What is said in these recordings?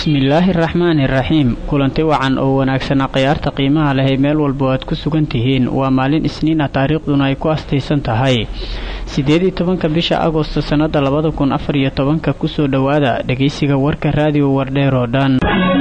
bismillaahi raxmaani raxiim kulanti wacan oo wanaagsan khiyaarta qiimaha leh meel walba aad ku sugan tihiin waa maalin isniin ah taariikhduna ay ku astaysan tahay 18 bisha Agoosto sanada 2014 ku soo dhawaada dhageysiga warka raadiyo Wardheer oo dhan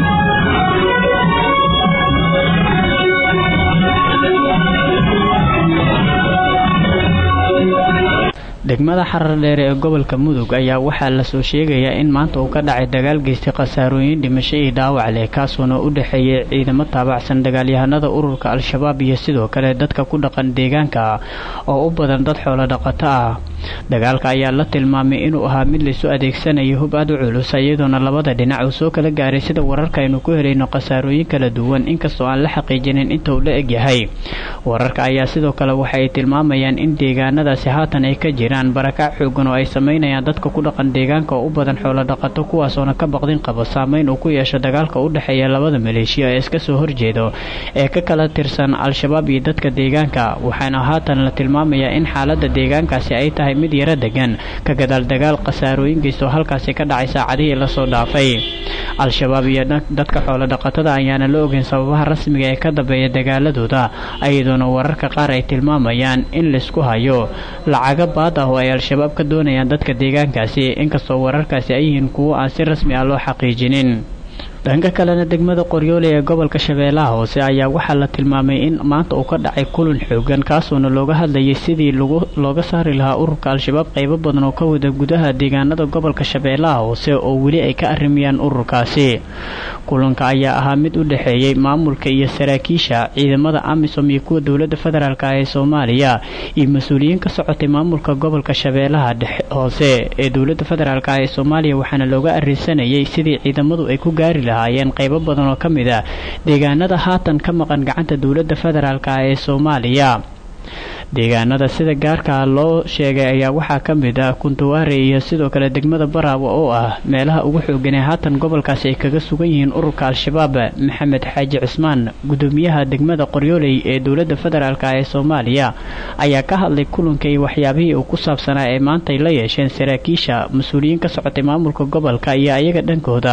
degmada Xarardheer ee gobolka Mudug ayaa waxaa la soo sheegayaa in maanta uu ka dhacay dagaal geystay khasaarooyin dhimasho iyo dhaawac leh kaasoo u dhaxeeyay ciidamo taabacsan dagaalyahanada ururka Al-Shabaab iyo sidoo kale dadka ku dhaqan deegaanka oo u badan dad xoolo dhaqato ah dagaalka ayaa la tilmaamay inuu ahaa mid la isu adeegsanayo hub aad u culus iyadoona labada dhinac uu soo kala gaaray sida wararka aynu ku helayno khasaarooyin kala duwan inkastoo aan la xaqiijinin inta uu la eg yahay wararka ayaa sidoo kale waxa ay tilmaamayaan in deegaanadaasi haatan ay ka jiraan barakac xoogan oo ay sameynayaan dadka ku dhaqan deegaanka oo u badan xoolo dhaqato kuwaas oo ka baqdin qaba saameyn uu ku yeesho dagaalka u dhaxeeya labada maleeshiya ee iska soo horjeedo ee ka kala tirsan Al-Shabaab iyo dadka deegaanka waxaana haatan la tilmaamayaa in xaaladda deegaankaasi ay tahay mid yara degan ka gadaal dagaal khasaarooyin geysto halkaasi ka dhacay saacadihii la soo dhaafay Al-Shabaab iyo dadka xoolo dhaqatada ayaana la ogeyn sababaha rasmiga ee ka dambeeya dagaaladooda ayadoona wararka qaar ay tilmaamayaan in la isku hayo lacaga baad ah oo ay Al-Shabaab ka doonayaan dadka deegaankaasi inkastoo wararkaasi ay yihiin kuwo aan si rasmi ah loo xaqiijinin dhanka kalena degmada Qoryoole ee gobolka Shabeellaha Hoose ayaa waxaa la tilmaamay in maanta uu ka dhacay kulan xoogan kaasoo looga hadlayay sidii looga saari lahaa ururka Al-Shabaab qaybo badan oo ka wada gudaha deegaanada gobolka Shabeellaha Hoose oo wali ay ka arimayaan ururkaasi kulanka ayaa ahaa mid u dhaxeeyay maamulka iyo saraakiisha ciidamada AMISOM iyo kuwa dawladda federaalka ee Soomaaliya iyo mas'uuliyiin ka socotay maamulka gobolka Shabeellaha Hoose ee dawladda federaalka ee Soomaaliya waxaana looga arinsanayay sidii ciidamadu ay ku gaari lahaayeen qaybo badan oo kamid ah deegaanada haatan ka maqan gacanta dawladda federaalka ee Soomaaliya deegaanada sida gaarka loo sheegay ayaa waxaa kamid ah Kuntuwaare iyo sidoo kale degmada Baraawo oo ah meelaha ugu xoogan ee haatan gobolkaasi ay kaga sugan yihiin ururka Al-Shabaab Maxamed Xaaji Cusmaan gudoomiyaha degmada Qoryoole ee dawladda federaalka ee Soomaaliya ayaa ka hadlay kulanka iyo waxyaabihii uu ku saabsanaa ee maanta ay la yeesheen saraakiisha mas'uuliyiin ka socotay maamulka gobolka iyo ayaga dhankooda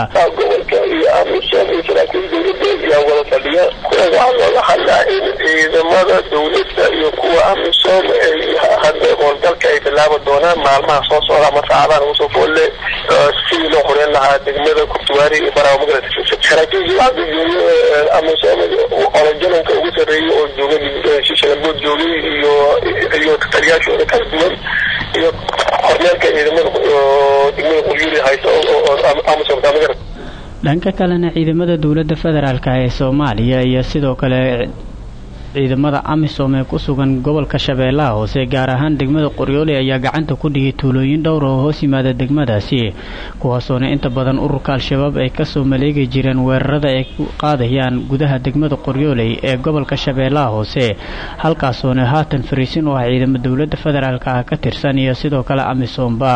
ciidamada dawladda iyo kuwa AMISOM hadda howlgalka ay bilaabi doonaan maalmaha soo socda ama saacadaha ugu soo foole sidii loo qoreyn lahaa degmada Kuntuwaare iyo Baraawo magaalada saraakiisha AMISOM olajanka ugu sarreeyay oo joogay shishalbood joogay iyo taliyaashooda kala duwan iyo kormeerka ciidamada degmada Qoryoole hayso oo AMISOM magaalada dhanka kalena ciidamada dawladda federaalka ee Soomaaliya iyo sidoo kale ciidamada AMISOM ee ku sugan gobolka Shabeellaha Hoose gaar ahaan degmada Qoryoole ayaa gacanta ku dhigay tuulooyin dhowr oo hoos yimaada degmadaasi kuwaasoo inta badan ururka Al-Shabaab ay ka soo maleegay jireen weerarada ay ku qaadayaan gudaha degmada Qoryoole ee gobolka Shabeellaha Hoose halkaasoo haatan fariisin oo ciidamada dawladda federaalka ka tirsan iyo sidoo kale AMISOM-ba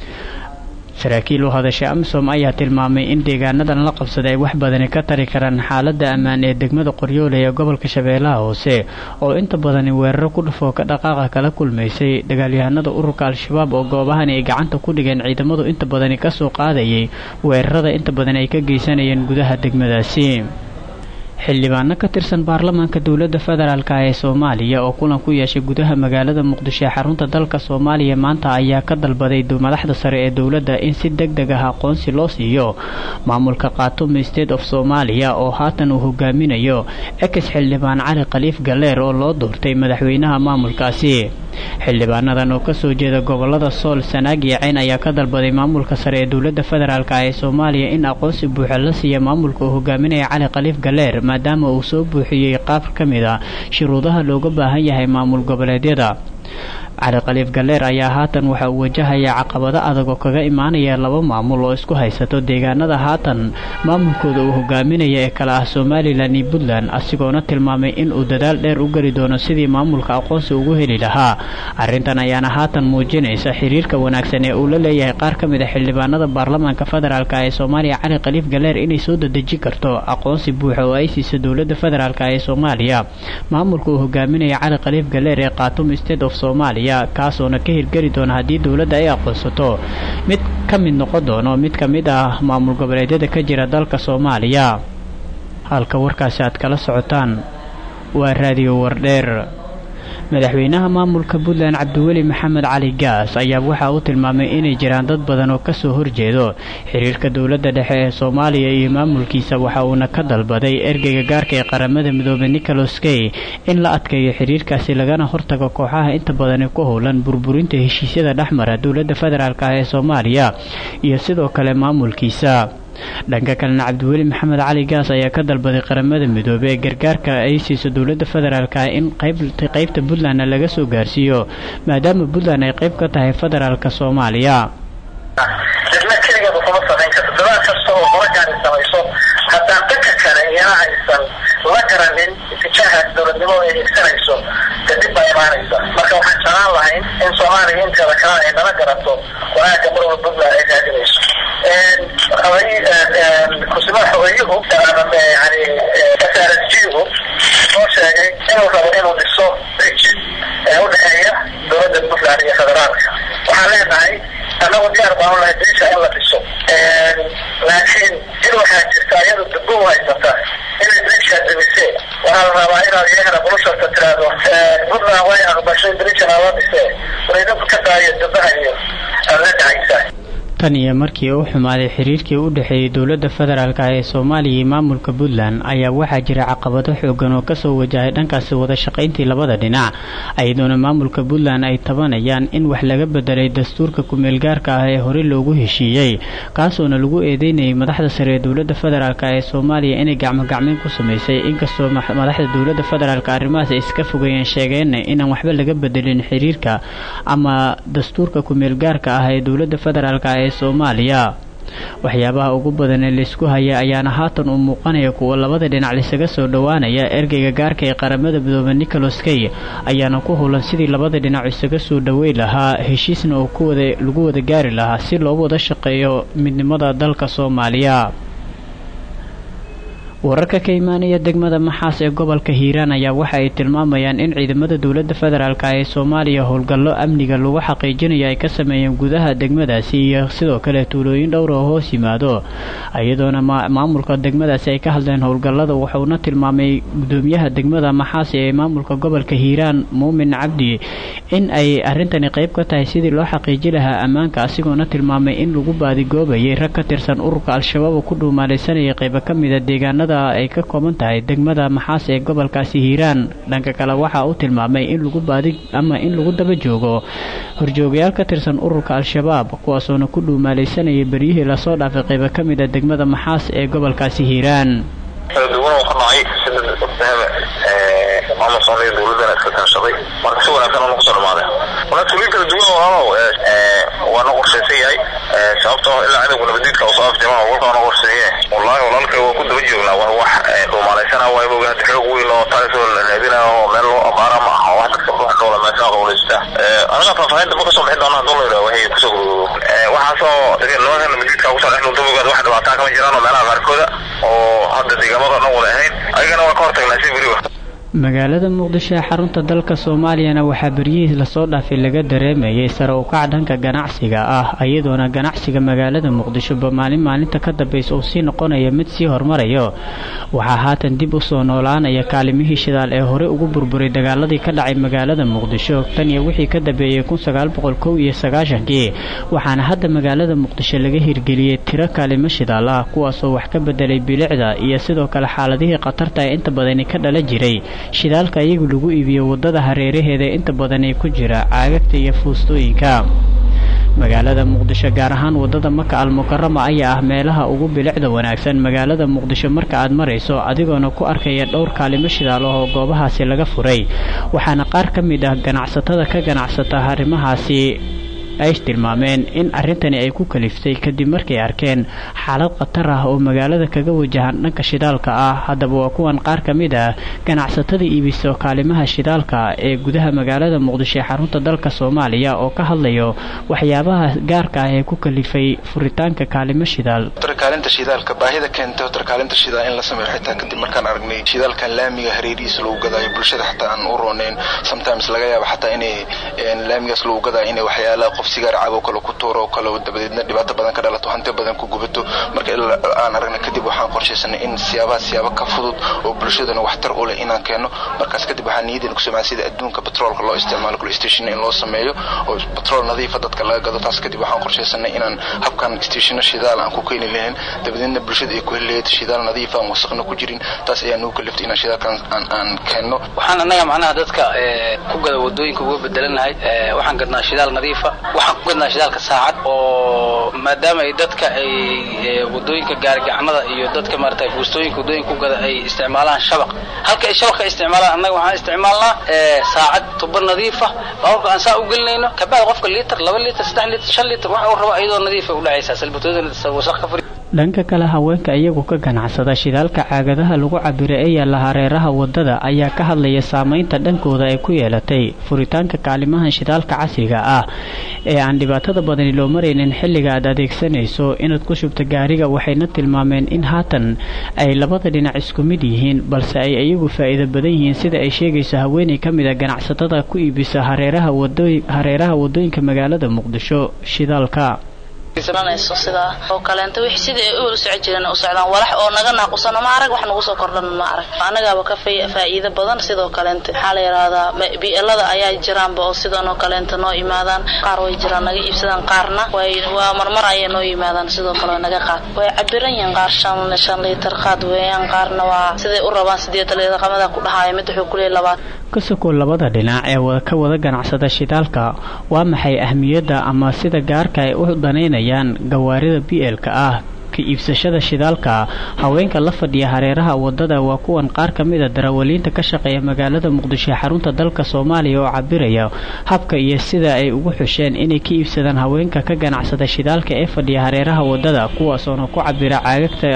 saraakiil oo hadashay AMISOM ayaa tilmaamay in deegaanadan la qabsaday wax badan ka tari karaan xaaladda ammaan ee degmada Qoryoole ee gobolka Shabeellaha Hoose oo inta badan weeraro ku dhufo ka dhaqaaqa kala kulmaysay dagaalyahanada ururka Al-Shabaab oo goobahan ay gacanta ku dhigeen ciidamadu inta badan ka soo qaadayay weerarada inta badan ay ka geysanayeen gudaha degmadaasi xildhibaano ka tirsan baarlamaanka dawladda federaalka ee Soomaaliya oo kulan ku yeeshay gudaha magaalada Muqdisho ee xarunta dalka Soomaaliya maanta ayaa ka dalbaday madaxda sare ee dawladda in si degdeg ah aqoonsi loo siiyo maamulka Khartoum State of Somalia oo haatan uu hogaaminayo xildhibaan Cali Khaliif Galeer oo loo doortay madaxweynaha maamulkaasi xildhibaanadan oo ka soo jeeda gobolada Sool Sanaag iyo Cayn ayaa ka dalbaday maamulka sare ee dawladda federaalka ee Soomaaliya in aqoonsi buuxa la siiyo maamulka uu hogaaminayo Cali Khaliif Galeer maadaama uu soo buuxiyay qaab kamid ah shuruudaha looga baahan yahay maamul goboleedyada Cali Khaliif Galeer ayaa haatan waxa uu wajahayaa caqabado adag oo kaga imaanaya laba maamul oo isku haysato deegaanada haatan maamulkooda uu hogaaminayo ee kala ah Somaliland iyo Puntland asigoona tilmaamay in uu dadaal dheer u gali doono sidii maamulka aqoonsi ugu heli lahaa arrintan ayaana haatan muujinaysa xiriirka wanaagsan ee uu la leeyahay qaar kamid ah xildhibaanada baarlamaanka federaalka ee Soomaaliya Cali Khaliif Galeer inay soo dadejin karto aqoonsi buuxa oo ay siiso dawladda federaalka ee Soomaaliya maamulka uu hogaaminayo Cali Khaliif Galeer ee Khartoum State of Somalia kaasoo ka hirgeli doona hadii dawladda ay aqoonsato mid ka mid noqon doono mid ka mid ah maamul goboleedyada ka jira dalka Soomaaliya. halka warkaasi aad kala socotaan waa raadiyo Wardheer. madaxweynaha maamulka Puntland Cabdiweli Maxamed Cali Gaas ayaa waxa uu tilmaamay inay jiraan dad badan oo ka soo horjeedo xiriirka dawladda dhexe ee Soomaaliya iyo maamulkiisa. waxa uuna ka dalbaday ergeyga gaarka ee qaramada midoobay Nicholas Kay in la adkeeyo xiriirkaasi lagana hortago kooxaha inta badan ku howlan burburinta heshiisyada dhexmara dawladda federaalka ee Soomaaliya iyo sidoo kale maamulkiisa. dhanka kalena Cabdiweli Maxamed Cali Gaas ayaa ka dalbaday qaramada midoobay gargaarka ay siiso dawladda federaalka in qaybta Puntland laga soo gaarsiiyo maadaama Puntland ay qayb ka tahay federaalka Soomaaliya. dadna kaliya waxba sameyn karto dad kasta oo qoraan samayso hatta dadka kale aysan la garanin tijaha dawladnimo ay igsanayso kadib ay imaanaysa. marka waxaan jeclaan lahayn in Soomaaliya inta kale ay nala garato wanaagga marwalba Puntland ay raadinayso. كسبان حويه يعني كسارجيه oo sheegay inuu rabo inuu dhiso u dhaxeeya dawladda Puntland iyo federaalka. waxaan leenahay anagu diyaar baan u nahay disha in la dhiso laakiin in waxaa jirta iyadu dib u haysata inay disha dhimisay. waxaa la rabaa inaad iyagana bulshada tiraado Puntland way aqbashay disha la dhisay wayna ka taayay dadka iyo la dhacaysa. tan iyo markii uu xumaaday xiriirkii u dhaxeeyay dawladda federaalka ee Soomaaliya iyo maamulka Puntland ayaa waxaa jira caqabado xooggan oo ka soo wajahay dhankaas wada shaqayntii labada dhinac. ayadoona maamulka Puntland ay tabanayaan in wax laga bedelay dastuurka ku meel gaarka ah ee hore loogu heshiiyay kaasoona lagu eedeynayay madaxda sare ee dawladda federaalka ee Soomaaliya inay gacmo ku sameysay inkastoo madaxda dawladda federaalka arrimahaas iska fogeeyeen sheegeen inaan waxba laga bedelin xiriirka ama dastuurka ku meel gaarka ah ee dawladda federaalka ee Soomaaliya. waxyaabaha ugu badan ee la isku haya ayaana haatan u muuqanaya kuwa labada dhinac lisaga soo dhawaanaya. ergeyga gaarka ee qaramada midoobay Nicholas Kay ayaana ku howlan sidii labada dhinac isaga soo dhaweey lahaa heshiisna oo lagu wada gaari lahaa si loo wada shaqeeyo midnimada dalka Soomaaliya. wararka ka imaanaya degmada Maxaas ee gobolka Hiiraan ayaa waxa ay tilmaamayaan in ciidamada dawladda federaalka ee Soomaaliya howlgallo amniga lagu xaqiijinayo ay ka sameeyeen gudaha degmadaasi iyo sidoo kale tuulooyin dhowr oo hoos yimaado. ayadoona maamulka degmadaasi ay ka hadleen howlgallada wuxuuna tilmaamay gudoomiyaha degmada Maxaas ee maamulka gobolka Hiiraan Muumin Cabdi in ay arintani qayb ka tahay sidii loo xaqiijin lahaa ammaanka asigoona tilmaamay in lagu baadigoobayay rag ka tirsan ururka Al-Shabaab ku dhuumaalaysanaya qayb ka mid ah deegaanada ay ka kooban tahay degmada Maxaas ee gobolkaasi Hiiraan. dhanka kale waxa uu tilmaamay in lagu daba joogo horjoogayaal ka tirsan ururka Al-Shabaab kuwaasoo ku dhuumaalaysanaya bariyihii la soo dhaafay qayb ka mid ah degmada Maxaas ee gobolkaasi Hiiraan. ama Soomaaliya dawladda ka kaashaday marka si wanaagsan oo soo dhamaada. walaal kala duwan waa noo qorsheeyay sababtoo ilaa cadawga nabadgelyada oo soo afjamay oo noo qorsheeyay. wallahi walaalka waa ku daba joognaa wax dhuumaalaysan waa iboga xog weyn oo taasoo la raadinayo oo meel loo aqaara ma aha wax dadka wax dawla ma soo qowleysta. anaga faafahinta ma kasoo bixin doonaa dollar waxay ku soo waxa soo nabadgelyada ku soo dhexno dawladda wax dhibaato kama jiraan oo meelaha qaarkood oo hadda deegaamada dhan wada ahayn ayagana waa ka hortagnaa si bariwa. magaalada Muqdisho ee xarunta dalka Soomaaliyana waxaa bariyihii la soo dhaafay laga dareemayay sare u kac dhanka ganacsiga ah ayadoona ganacsiga magaalada Muqdisho maalinta ka dambaysa uu sii noqonayo mid sii hormarayo. waxaa haatan dib u soo noolaanaya kaalimihii shidaal ee hore ugu burburay dagaaladii ka dhacay magaalada Muqdisho tan iyo wixii ka dambeeyay 1991 waxaana hadda magaalada Muqdisho laga hirgeliyay tiro kaalimo shidaal ah kuwaas oo wax ka bedelay bilicda iyo sidoo kale xaaladihii khatarta ee inta badan ka dhala jiray shidaalka iyagu lagu iibiyo wadada hareeraheeda inta badan ay ku jira caagagta iyo fuustooyinka. magaalada Muqdisho gaar ahaan wadada Maka al-Mukarrama ayaa ah meelaha ugu bilicda wanaagsan magaalada Muqdisho marka aad marayso adigoona ku arkaya dhowr kaalimo shidaal oo goobahaasi laga furay. waxaana qaar ka mid ah ganacsatada ka ganacsata harimahaasi ay tilmaameen in arintani ay ku kaliftay kadib markay arkeen xaalad khatar ah oo magaalada kaga wajahan dhanka shidaalka ah. haddaba waa kuwan qaar ka mid ah ganacsatada iibiso kaalimaha shidaalka ee gudaha magaalada Muqdisho ee xarunta dalka Soomaaliya oo ka hadlayo waxyaabaha gaarka ah ee ku kalifay furitaanka kaalimo shidaal. kaalinta shidaalka baahida keentay kaalinta shidaal in la sameeyo xitaa kadib markaan aragnay shidaalka laamiga hareerihiisa lagu gadayo bulshada xitaa aan u rooneyn sometimes laga yaabo xitaa inay laamigaas lagu gadayo inay waxyaalaha qof sigaar caabo kale ku tooro kale dabadeedna dhibaato badan ka dhalato hanti badan ku gubato marka aan aragna kadib waxaan qorsheysanay in siyaabo ka fudud oo bulshadana waxtar u leh inaan keeno markaas kadib waxaan niyadeen ku sameeyay sida adduunka petrolka loo isticmaalo kul station in loo sameeyo oo petrol nadiif ah dadka laga gado taas kadib waxaan qorsheysanay inaan habkan station shidaal aan ku keeni lahayn dabadeedna bulshada ay ku heleeyay shidaal nadiif ah oo wasaqna ku jirin taas ayaa noo kaliftay in shidaalkan aan keeno waxaan anaga macnaha dadka ku gada wadooyinka uga bedelanahay waxaan gadnaa shidaal nadiif ah waxaan ku gadnaa shidaalka saacad oo maadaama ay dadka ay wadooyinka gaarigacnada iyo dadka maartay buustooyinka wadooyinka ku gada ay isticmaalaan shabaq halka ay shabaq isticmaalaan anaga waxaan isticmaalnaa saacad tuba nadiif ah oo aan saa u gelinayno ka baad qofka litir 2 litir 3 litir 5 litir waxa uu rabo ayadoo nadiif ah u dhacaysa salbatooyinka wasaq ka furi dhanka kale haweenka iyagu ka ganacsada shidaalka caagadaha lagu cabiro ee yaala hareeraha wadada ayaa ka hadlaya saameynta dhankooda ay ku yeelatay furitaanka kaalimaha shidaalka casriga ah ee aan dhibaatada badani loo maraynin xilliga aad adeegsanayso inaad ku shubto gaariga waxayna tilmaameen in haatan ay labada dhinac isku mid yihiin balse ay iyagu faa'iido badan yihiin sida ay sheegayso haweeney ka mid ah ganacsatada ku iibisa hareeraha wadooyinka magaalada Muqdisho shidaalka ismanayso sida oo kaleenta wixii sida ay u socon jireen oo socdaan walax oo naga naaqusano ma arag wax nagu soo kordhan ma arag anaga ka faa'iido badan sidoo kaleenta waxa la yiraahdaa bi'elada ayaa jiraan oo sidoo kaleenta noo imaadaan qaar way jiraan naga iibsadaan qaarna waa marmar ay noo imaadaan sidoo kale naga qaad way cabiran yihiin qaar 5 litir qaad weeyaan qaarna waa sida u rabaan 8 litir qamada ku dhahaay mid wuxuu ku leeyahay 2 kasoo labada dhinac ee ka wada ganacsada shidaalka waa maxay ahmiyada ama sida gaarka ay u daneynayaan gawaarida BL-ka ah ka iibsashada shidaalka haweenka la fadhiya hareeraha wadada waa kuwan qaar kamid ah darawaliinta ka shaqeeya magaalada Muqdisho xarunta dalka Soomaaliya oo cabiraya habka iyo sida ay ugu xusheen inay ka iibsadaan haweenka ka ganacsada shidaalka ee fadhiya hareeraha wadada kuwaas oo ku cabira caagagta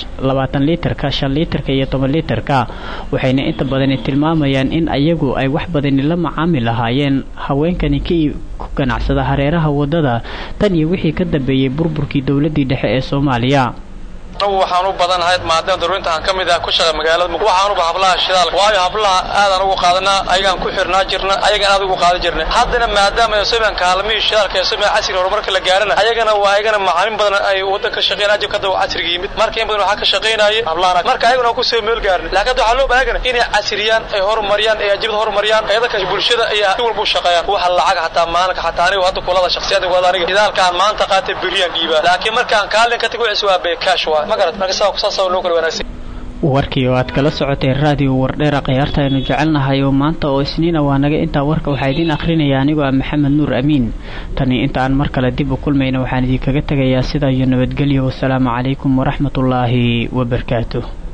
20 litirka 5 litirka iyo 10 litirka waxayna inta badan tilmaamayaan in ayagu ay wax badan la macaamil lahaayeen haweenkani ku ganacsada hareeraha wadada tan iyo wixii ka dambeeyay burburkii dawladii dhexe ee Soomaaliya waxaan u badanahay maadaama daruurinta aan kamid ah ku shaqay magaalada waxaan u hablaha shidaal waayo hablaha aadan ugu qaadanaa ayagaan ku xirnaa jirna ayagaan aad ugu qaadan jirnay haddana maadaama ay soo kaalmii shidaalka ee soo casri horumarka la gaarana ayagana macalin badan ay wadanka shaqeynaa jib ka daba casriga yimid markii in badan waxa ka shaqeynayay hablaha marka ayaguna ku soo meel gaarin laakiin waxa loo baahan yahay inay casriyaan ay horumariyaan ay ajibada horumariyaan ayada bulshada ay walba u shaqeeyaan waxa lacag hataa maalinka hataa aniga hadda kulada shakhsiyada wada aniga shidaalka aan maanta qaatay bilyan dhiiba laakiin markaan kaalin ka tago waa bay cash warkii oo aad kala socotay raadiyo wardheera qiyaarta aynu jecelnahay oo maanta oo isniina waa naga intaa warka waxaa idin akhrinaya anigoo ah Maxamed Nuur Amiin tani inta aan mar kale dib u kulmayna waxaan idin kaga tagayaa sida iyo nabadgelyo wassalaamu calaykum waraxmatullaahi wabarakaatuh